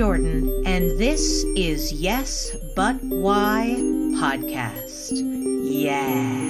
Jordan, and this is Yes, But Why podcast. Yeah.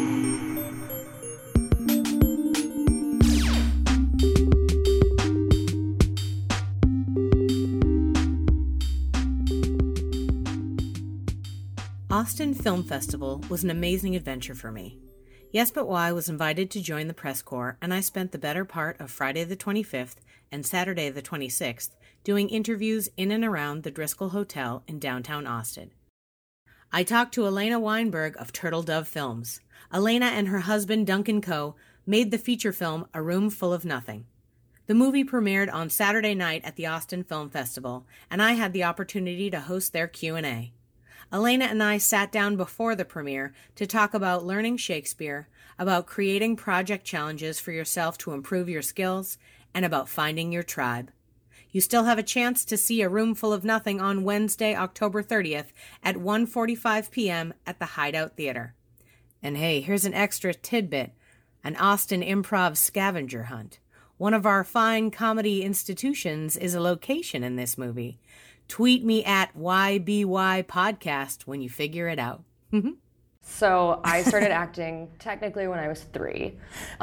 Austin Film Festival was an amazing adventure for me. Yes But Why was invited to join the press corps, and I spent the better part of Friday the 25th and Saturday the 26th doing interviews in and around the Driscoll Hotel in downtown Austin. I talked to Elena Weinberg of Turtle Dove Films. Elena and her husband Duncan Coe made the feature film A Room Full of Nothing. The movie premiered on Saturday night at the Austin Film Festival, and I had the opportunity to host their Q&A. Elena and I sat down before the premiere to talk about learning Shakespeare, about creating project challenges for yourself to improve your skills, and about finding your tribe. You still have a chance to see A Room Full of Nothing on Wednesday, October 30th at 1:45 p.m. at the Hideout Theater. And hey, here's an extra tidbit, an Austin Improv scavenger hunt. One of our fine comedy institutions is a location in this movie. Tweet me at YBY Podcast when you figure it out. So I started acting technically when I was 3.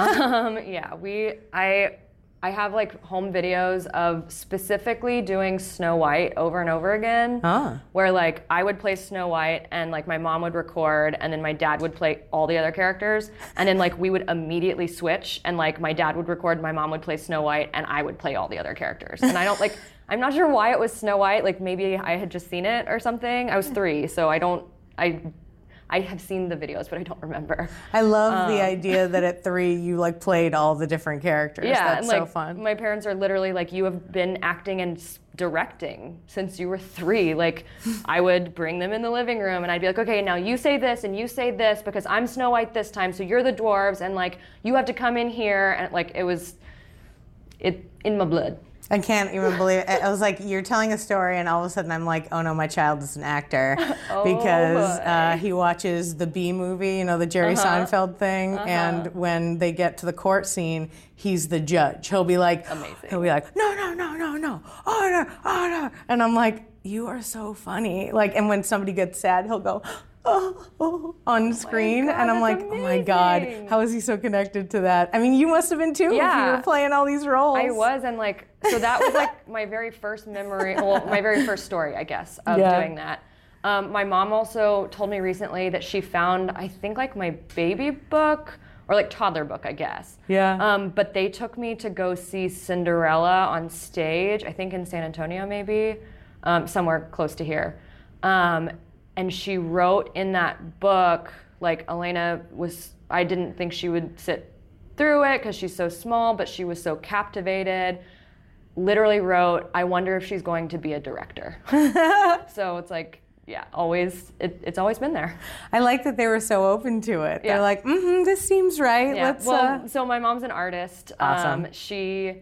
I have like home videos of specifically doing Snow White over and over again, where like I would play Snow White and like my mom would record and then my dad would play all the other characters, and then like we would immediately switch and like my dad would record, my mom would play Snow White, and I would play all the other characters. And I'm not sure why it was Snow White, like maybe I had just seen it or something. I was 3, so I have seen the videos, but I don't remember. I love the idea that at 3 you like played all the different characters. Yeah, that's and so like fun. my parents are literally like, you have been acting and directing since you were 3. Like I would bring them in the living room and I'd be like, okay, now you say this and you say this because I'm Snow White this time, so you're the dwarves, and like you have to come in here, and like it was in my blood. I can't even believe it. I was like, you're telling a story, and all of a sudden I'm like, oh no, my child is an actor. Because he watches the Bee Movie, you know, the Jerry Seinfeld thing, and when they get to the court scene, he's the judge. He'll be like, amazing. He'll be like, no, order. And I'm like, you are so funny. Like, and when somebody gets sad, he'll go, on screen, God, and I'm like, amazing. oh my God, how is he so connected to that? I mean, you must have been too if you were playing all these roles. I was, and like, so that was like my very first memory, well, my very first story, I guess, of doing that. My mom also told me recently that she found, I think like my baby book, or like toddler book, I guess. Yeah. But they took me to go see Cinderella on stage, I think in San Antonio maybe, somewhere close to here. And she wrote in that book, like Elena I didn't think she would sit through it because she's so small, but she was so captivated. Literally wrote, I wonder if she's going to be a director. So it's like, yeah, always, it's always been there. I like that they were so open to it. Yeah. They're like, this seems right. Yeah. So my mom's an artist. Awesome. She's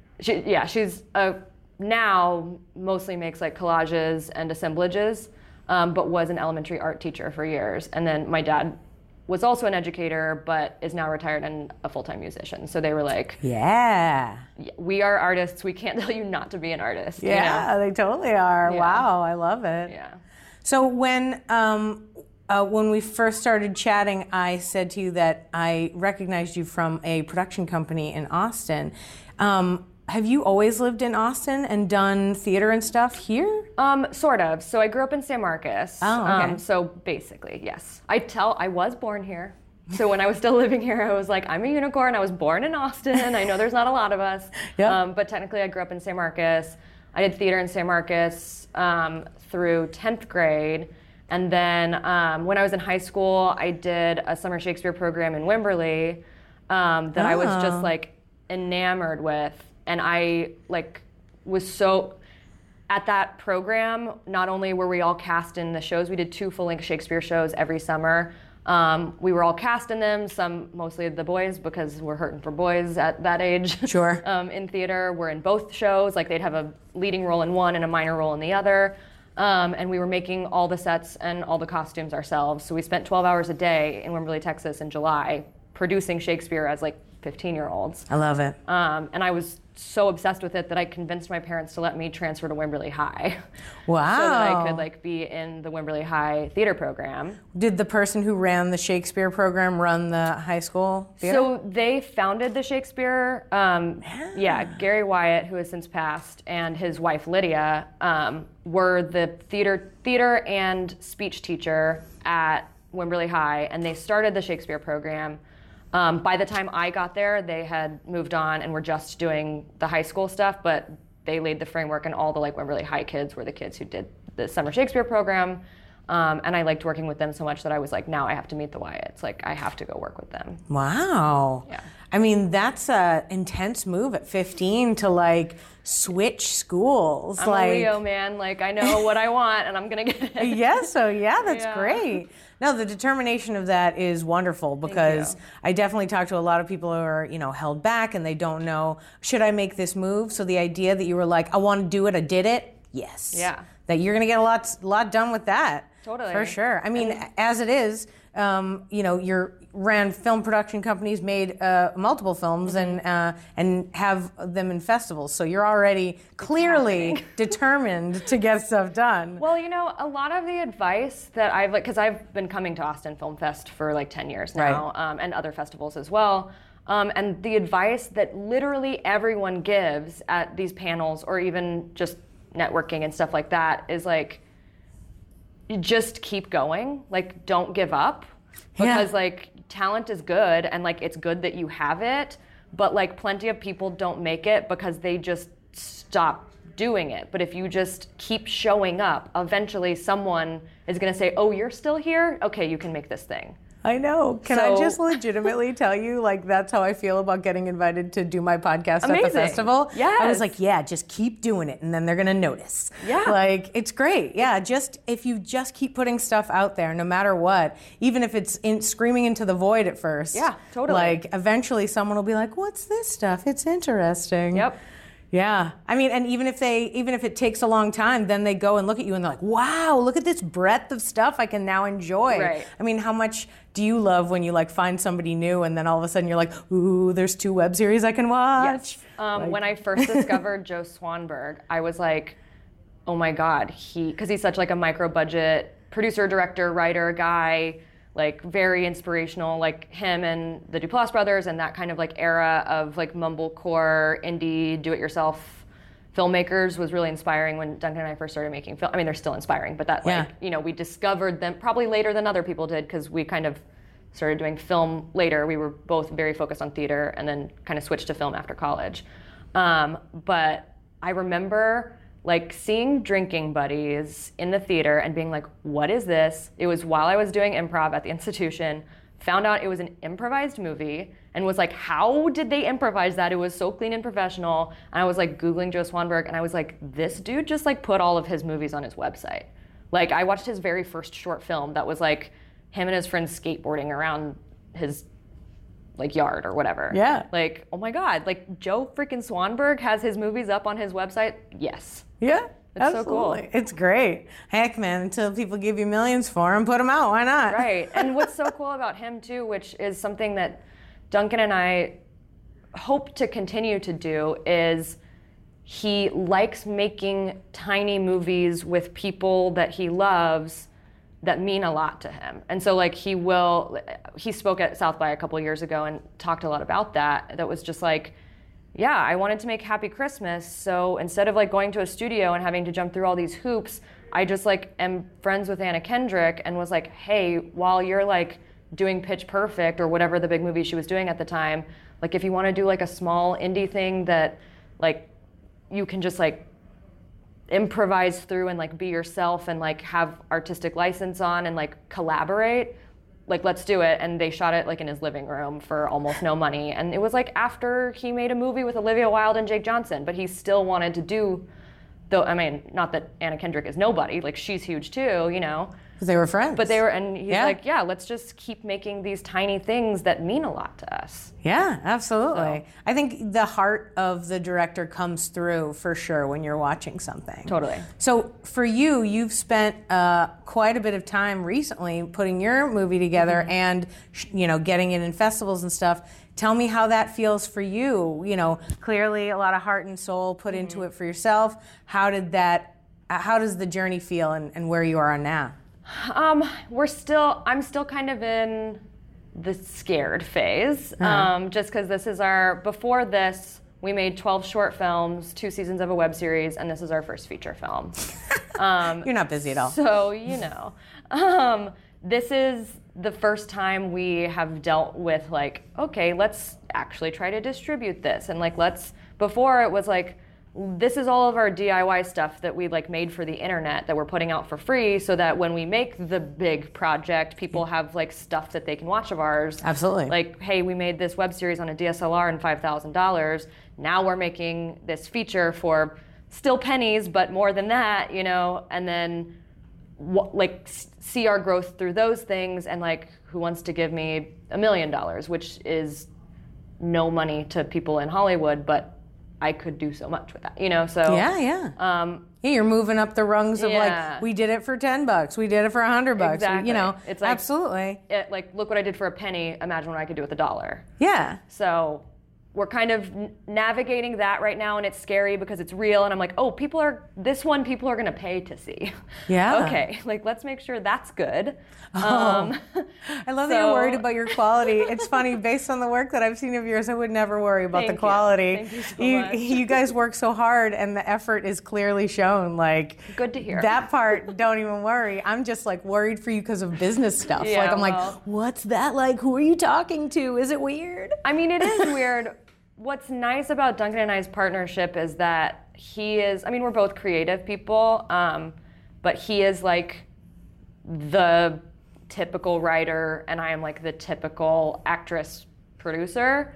now mostly makes like collages and assemblages. But was an elementary art teacher for years. And then my dad was also an educator, but is now retired and a full-time musician. So they were like, yeah, we are artists. We can't tell you not to be an artist. Yeah, you know? They totally are. Yeah. Wow, I love it. Yeah. So when we first started chatting, I said to you that I recognized you from a production company in Austin. Have you always lived in Austin and done theater and stuff here? Sort of. So I grew up in San Marcos. Oh, okay. So basically, yes. I was born here. So when I was still living here, I was like, I'm a unicorn. I was born in Austin. I know there's not a lot of us. Yep. But technically I grew up in San Marcos. I did theater in San Marcos through 10th grade. And then when I was in high school, I did a summer Shakespeare program in Wimberley that I was just like enamored with. And I like was so, at that program, not only were we all cast in the shows, we did 2 full-length Shakespeare shows every summer. We were all cast in them, some mostly the boys because we're hurting for boys at that age. Sure. In theater, we're in both shows, like they'd have a leading role in one and a minor role in the other. And we were making all the sets and all the costumes ourselves. So we spent 12 hours a day in Wimberley, Texas in July producing Shakespeare as like 15-year-olds. I love it. And I was so obsessed with it that I convinced my parents to let me transfer to Wimberley High. Wow. So that I could like be in the Wimberley High theater program. Did the person who ran the Shakespeare program run the high school theater? So they founded the Shakespeare. Gary Wyatt, who has since passed, and his wife Lydia were the theater and speech teacher at Wimberley High, and they started the Shakespeare program. By the time I got there, they had moved on and were just doing the high school stuff, but they laid the framework, and all the like Wimberley High kids were the kids who did the summer Shakespeare program. And I liked working with them so much that I was like, now I have to meet the Wyatts. Like, I have to go work with them. Wow. Yeah. I mean, that's a intense move at 15 to like switch schools. I'm a Leo, man. Like, I know what I want, and I'm gonna get it. That's great. No, the determination of that is wonderful, because I definitely talk to a lot of people who are, held back and they don't know, should I make this move? So the idea that you were like, I want to do it, I did it. Yes. Yeah. That you're going to get a lot done with that. Totally. For sure. I mean, as it is, you ran film production companies, made multiple films, and have them in festivals. So you're already clearly determined to get stuff done. Well, a lot of the advice that because I've been coming to Austin Film Fest for like 10 years now, and other festivals as well. And the advice that literally everyone gives at these panels, or even just networking and stuff like that, is like, you just keep going. Like, don't give up, because like talent is good, and like it's good that you have it, but like plenty of people don't make it because they just stop doing it. But if you just keep showing up, eventually someone is going to say, oh, you're still here? Okay, you can make this thing. I know. Can I just legitimately tell you, like, that's how I feel about getting invited to do my podcast at the festival? Yes. I was like, just keep doing it, and then they're going to notice. Yeah. Like, it's great. Yeah, if you just keep putting stuff out there, no matter what, even if it's screaming into the void at first. Yeah, totally. Like, eventually someone will be like, what's this stuff? It's interesting. Yep. Yeah. I mean, and even if it takes a long time, then they go and look at you and they're like, wow, look at this breadth of stuff I can now enjoy. Right. I mean, how much do you love when you like find somebody new and then all of a sudden you're like, ooh, there's 2 web series I can watch? Yes. When I first discovered Joe Swanberg, I was like, oh my God, because he's such like a micro budget producer, director, writer guy, like very inspirational, like him and the Duplass brothers and that kind of like era of like mumblecore, indie, do-it-yourself filmmakers was really inspiring when Duncan and I first started making film. I mean, they're still inspiring, but that we discovered them probably later than other people did, because we kind of started doing film later. We were both very focused on theater and then kind of switched to film after college. But I remember like seeing Drinking Buddies in the theater and being like, what is this? It was while I was doing improv at the institution, found out it was an improvised movie, and was like, how did they improvise that? It was so clean and professional. And I was like Googling Joe Swanberg, and I was like, this dude just like put all of his movies on his website. Like, I watched his very first short film that was like him and his friends skateboarding around his like yard or whatever. Yeah. Like, oh my God, like Joe freaking Swanberg has his movies up on his website? Yes. Yeah. It's absolutely. so cool. It's great. Heck, man, until people give you millions for them, put them out. Why not? Right. And what's so cool about him, too, which is something that Duncan and I hope to continue to do, is he likes making tiny movies with people that he loves that mean a lot to him. And so, like, he spoke at South by a couple of years ago and talked a lot about that. That was just like, yeah, I wanted to make Happy Christmas, so instead of like going to a studio and having to jump through all these hoops, I just like am friends with Anna Kendrick and was like, hey, while you're like doing Pitch Perfect or whatever the big movie she was doing at the time, like if you want to do like a small indie thing that like you can just like improvise through and like be yourself and like have artistic license on and like collaborate, like, let's do it. And they shot it like in his living room for almost no money. And it was like after he made a movie with Olivia Wilde and Jake Johnson, but he still wanted to do, though, I mean, not that Anna Kendrick is nobody, like she's huge too, you know. Because they were friends. But they were, and he's like, yeah, let's just keep making these tiny things that mean a lot to us. Yeah, absolutely. So, I think the heart of the director comes through for sure when you're watching something. Totally. So for you, you've spent quite a bit of time recently putting your movie together and, you know, getting it in festivals and stuff. Tell me how that feels for you. You know, clearly a lot of heart and soul put into it for yourself. How does the journey feel, and where you are now? I'm still kind of in the scared phase, just because before this, we made 12 short films, 2 seasons of a web series, and this is our first feature film. You're not busy at all. So, this is the first time we have dealt with like, okay, let's actually try to distribute this. And like, before it was like, this is all of our DIY stuff that we like made for the internet that we're putting out for free, so that when we make the big project, people have like stuff that they can watch of ours. Absolutely. Like, hey, we made this web series on a DSLR and $5,000. Now we're making this feature for still pennies, but more than that, and then see our growth through those things. And like, who wants to give me $1 million, which is no money to people in Hollywood, but I could do so much with that, so. Yeah, you're moving up the rungs of like, we did it for $10, we did it for $100, exactly. It's like, absolutely. Look what I did for a penny, imagine what I could do with $1. Yeah. So we're kind of navigating that right now, and it's scary because it's real, and I'm like, oh, people are going to pay to see. Yeah. Okay, like, let's make sure that's good. I love that you're worried about your quality. It's funny, based on the work that I've seen of yours, I would never worry about the quality. Thank you so much. You guys work so hard, and the effort is clearly shown. Like, good to hear. That part, don't even worry. I'm just like worried for you because of business stuff. Yeah, like, I'm like, what's that like? Who are you talking to? Is it weird? I mean, it is weird. What's nice about Duncan and I's partnership is that we're both creative people, but he is like the typical writer, and I am like the typical actress producer.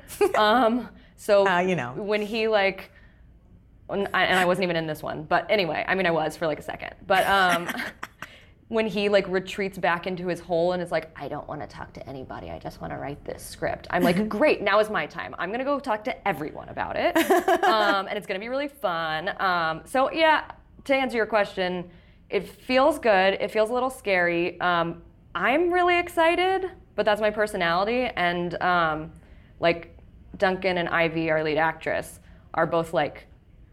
When he like, and I wasn't even in this one, but anyway, I mean, I was for like a second, but when he like retreats back into his hole and is like, I don't want to talk to anybody, I just want to write this script. I'm like, great, now is my time. I'm going to go talk to everyone about it. And it's going to be really fun. So yeah, to answer your question, it feels good. It feels a little scary. I'm really excited, but that's my personality. And like Duncan and Ivy, our lead actress, are both like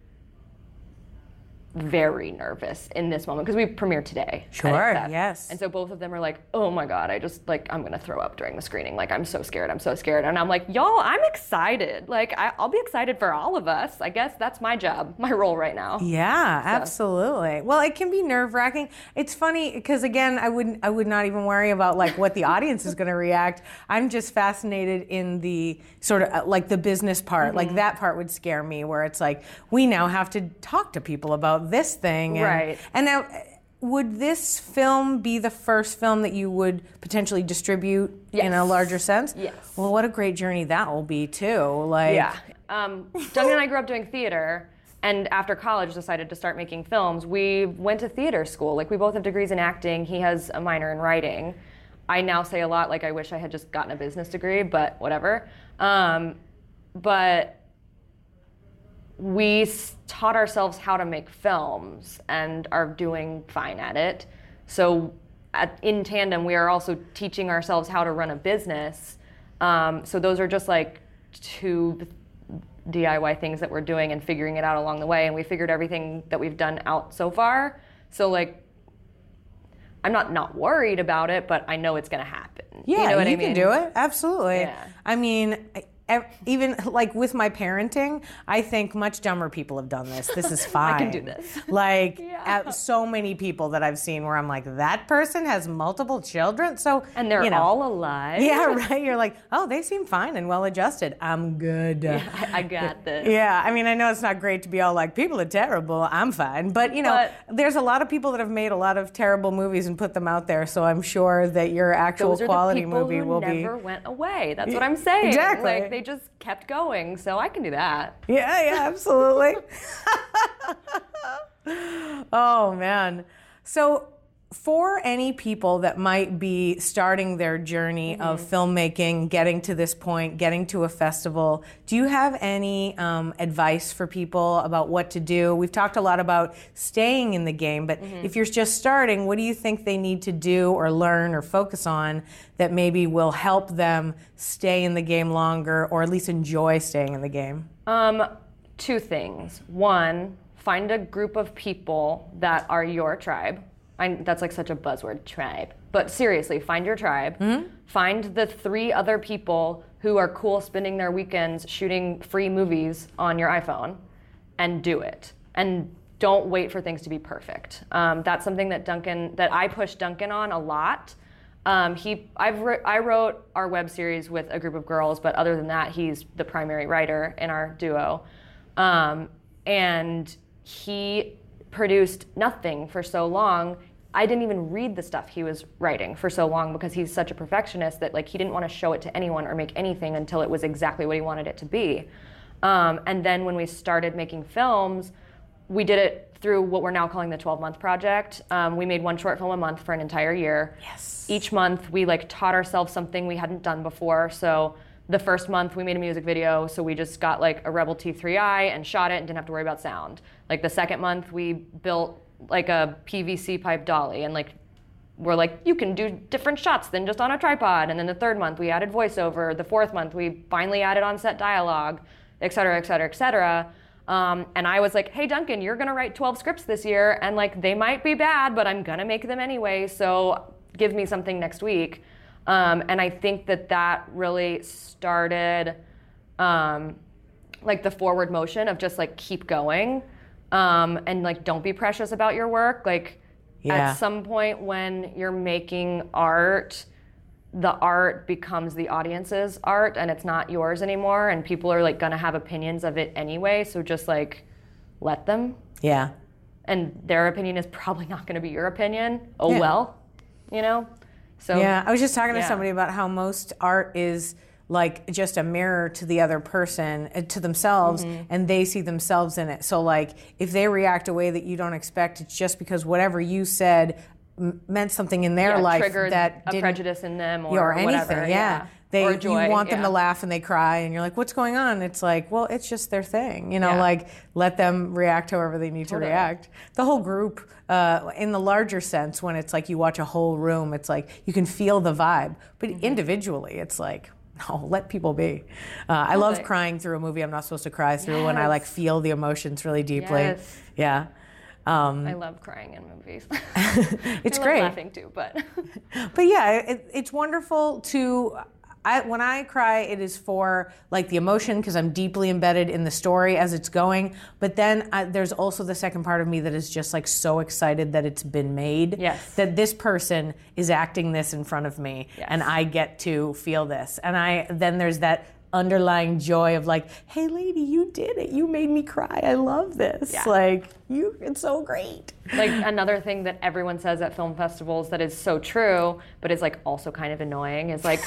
very nervous in this moment because we premiered today. Sure, yes. And so both of them are like, oh my God, I'm going to throw up during the screening. Like, I'm so scared. And I'm like, y'all, I'm excited. Like, I'll be excited for all of us. I guess that's my job, my role right now. Yeah, absolutely. Well, it can be nerve-wracking. It's funny because, again, I would not even worry about like what the audience is going to react. I'm just fascinated in the sort of like the business part. Mm-hmm. Like, that part would scare me, where it's like, we now have to talk to people about this thing. Right. And now, would this film be the first film that you would potentially distribute in a larger sense? Yes. Well, what a great journey that will be too. Like, yeah. Duncan and I grew up doing theater, and after college decided to start making films. We went to theater school. Like, we both have degrees in acting. He has a minor in writing. I now say a lot like I wish I had just gotten a business degree, but whatever. But we taught ourselves how to make films and are doing fine at it. So in tandem, we are also teaching ourselves how to run a business. So those are just like 2 DIY things that we're doing and figuring it out along the way. And we figured everything that we've done out so far. So like, I'm not worried about it, but I know it's going to happen. Yeah, you know what I mean? Can do it. Absolutely. Yeah. I mean, even like with my parenting, I think much dumber people have done this. This is fine. I can do this. Like, so many people that I've seen where I'm like, that person has multiple children, so and they're all alive. Yeah, right. You're like, oh, they seem fine and well adjusted. I'm good. Yeah, I got this. Yeah, I mean, I know it's not great to be all like, people are terrible. I'm fine, but there's a lot of people that have made a lot of terrible movies and put them out there. So I'm sure that your actual quality movie will be. Never went away. That's what I'm saying. Exactly. Like, they just kept going, so I can do that. Yeah, absolutely. Oh, man. So for any people that might be starting their journey of filmmaking, getting to this point, getting to a festival, do you have any advice for people about what to do? We've talked a lot about staying in the game, but if you're just starting, what do you think they need to do or learn or focus on that maybe will help them stay in the game longer, or at least enjoy staying in the game? Two things. One, find a group of people that are your tribe. That's like such a buzzword, tribe. But seriously, find your tribe. Find the 3 other people who are cool spending their weekends shooting free movies on your iPhone, and do it. And don't wait for things to be perfect. That's something that I push Duncan on a lot. I wrote our web series with a group of girls, but other than that, he's the primary writer in our duo. And he produced nothing for so long. I didn't even read the stuff he was writing for so long because he's such a perfectionist that like he didn't want to show it to anyone or make anything until it was exactly what he wanted it to be. And then when we started making films, we did it through what we're now calling the 12-month project. We made 1 short film a month for an entire year. Yes. Each month we like taught ourselves something we hadn't done before. So the first month we made a music video, so we just got like a Rebel T3i and shot it and didn't have to worry about sound. Like the second month we built like a PVC pipe dolly, and like we're like, you can do different shots than just on a tripod. And then the third month we added voiceover. The fourth month we finally added on-set dialogue, et cetera, et cetera, et cetera. And I was like, hey Duncan, you're gonna write 12 scripts this year, and like they might be bad, but I'm gonna make them anyway, so give me something next week. And I think that really started like the forward motion of just like keep going. And like don't be precious about your work. Like at some point when you're making art, the art becomes the audience's art and it's not yours anymore, and people are like gonna have opinions of it anyway, so just like let them. Yeah. And their opinion is probably not gonna be your opinion. Well, you know? So yeah, I was just talking to somebody about how most art is like just a mirror to the other person, to themselves, and they see themselves in it. So like if they react a way that you don't expect, it's just because whatever you said meant something in their life triggered that a prejudice in them or anything. Whatever. Yeah. Or joy, you want them to laugh and they cry and you're like, what's going on? It's like, well, it's just their thing. You know, like let them react however they need to react. The whole group, in the larger sense, when it's like you watch a whole room, it's like you can feel the vibe. But individually, it's like, no, let people be. I love crying through a movie I'm not supposed to cry through when I like feel the emotions really deeply. Yes. Yeah. I love crying in movies. It's I great. love laughing too, but. But yeah, it's wonderful to. When I cry, it is for like the emotion because I'm deeply embedded in the story as it's going. But then there's also the second part of me that is just like so excited that it's been made. Yes. That this person is acting this in front of me, and I get to feel this. And then there's that underlying joy of like, hey lady, you did it. You made me cry. I love this. Yeah. Like it's so great. Like another thing that everyone says at film festivals that is so true, but is like also kind of annoying is like,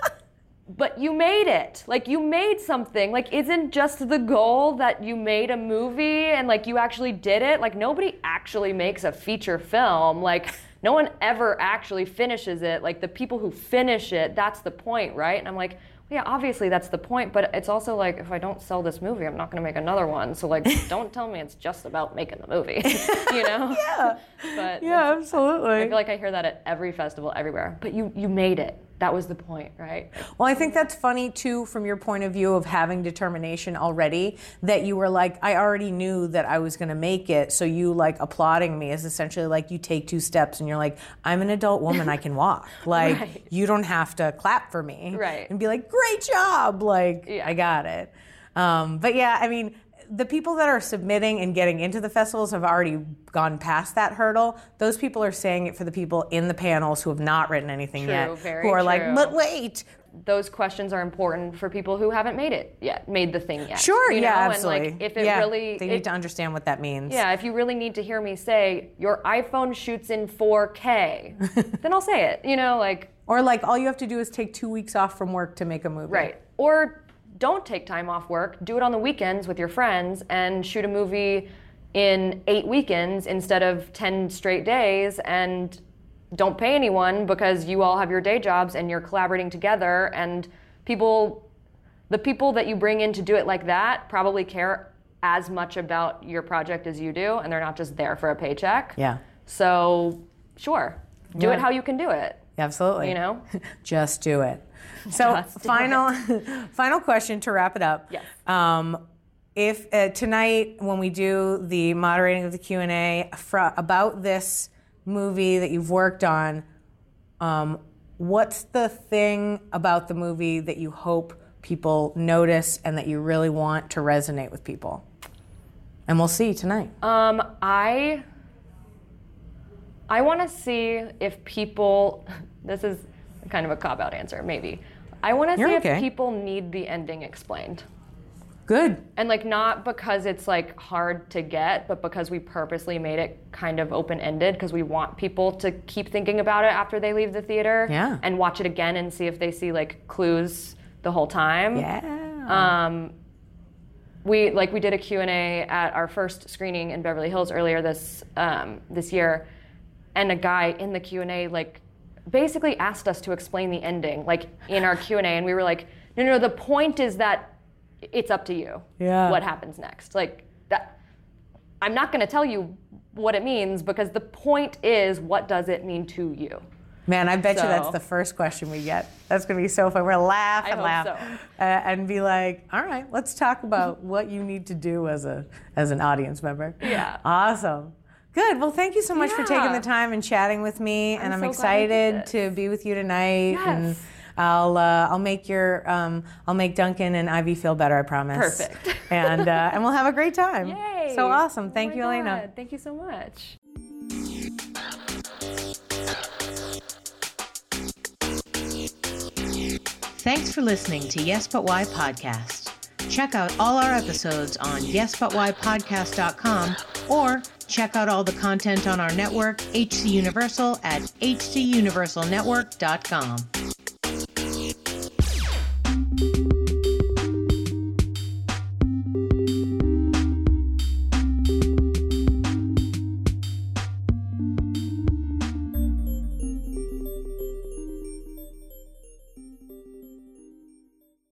but you made it. Like you made something. Like isn't just the goal that you made a movie and like you actually did it? Like nobody actually makes a feature film. Like no one ever actually finishes it. Like the people who finish it, that's the point, right? And I'm like, yeah, obviously that's the point, but it's also like, if I don't sell this movie, I'm not going to make another one. So like, don't tell me it's just about making the movie, you know? Yeah. But yeah, absolutely. I feel like I hear that at every festival, everywhere. But you made it. That was the point, right? Well, I think that's funny too, from your point of view of having determination already, that you were like, I already knew that I was going to make it. So you like applauding me is essentially like you take 2 steps and you're like, I'm an adult woman, I can walk. Like you don't have to clap for me. Right. And be like, great job. Like I got it. But yeah, I mean, the people that are submitting and getting into the festivals have already gone past that hurdle. Those people are saying it for the people in the panels who have not written anything yet. Very who are true. like, but wait. Those questions are important for people who haven't made it yet, made the thing yet. Sure, you know? absolutely. And like, if it really, they need to understand what that means. Yeah, if you really need to hear me say your iPhone shoots in 4K, then I'll say it. You know, like. Or like all you have to do is take 2 weeks off from work to make a movie. Right. Or don't take time off work, do it on the weekends with your friends and shoot a movie in 8 weekends instead of 10 straight days, and don't pay anyone because you all have your day jobs and you're collaborating together, and the people that you bring in to do it like that probably care as much about your project as you do, and they're not just there for a paycheck. Yeah. So sure, do it how you can do it. Absolutely. You know? Just do it. So final question to wrap it up. Yes. If tonight when we do the moderating of the Q&A about this movie that you've worked on, what's the thing about the movie that you hope people notice and that you really want to resonate with people? And we'll see tonight. I want to see if people, this is kind of a cop-out answer, maybe. I want to see if people need the ending explained. Good. And like, not because it's like hard to get, but because we purposely made it kind of open-ended, because we want people to keep thinking about it after they leave the theater. Yeah. And watch it again and see if they see like clues the whole time. Yeah. We did a Q&A at our first screening in Beverly Hills earlier this year, and a guy in the Q&A like basically asked us to explain the ending like in our Q&A, and we were like, no, the point is that it's up to you what happens next. Like that, I'm not going to tell you what it means, because the point is, what does it mean to you? Man, I bet you that's the first question we get. That's going to be so fun. We're going to laugh and laugh and be like, all right, let's talk about what you need to do as an audience member. Yeah. Awesome. Good. Well, thank you so much for taking the time and chatting with me. And I'm excited to be with you tonight. Yes. And I'll make Duncan and Ivy feel better, I promise. Perfect. And we'll have a great time. Yay. So awesome. Thank you, Elena. God. Thank you so much. Thanks for listening to Yes But Why Podcast. Check out all our episodes on yesbutwhypodcast.com, or check out all the content on our network, HC Universal, at hcuniversalnetwork.com.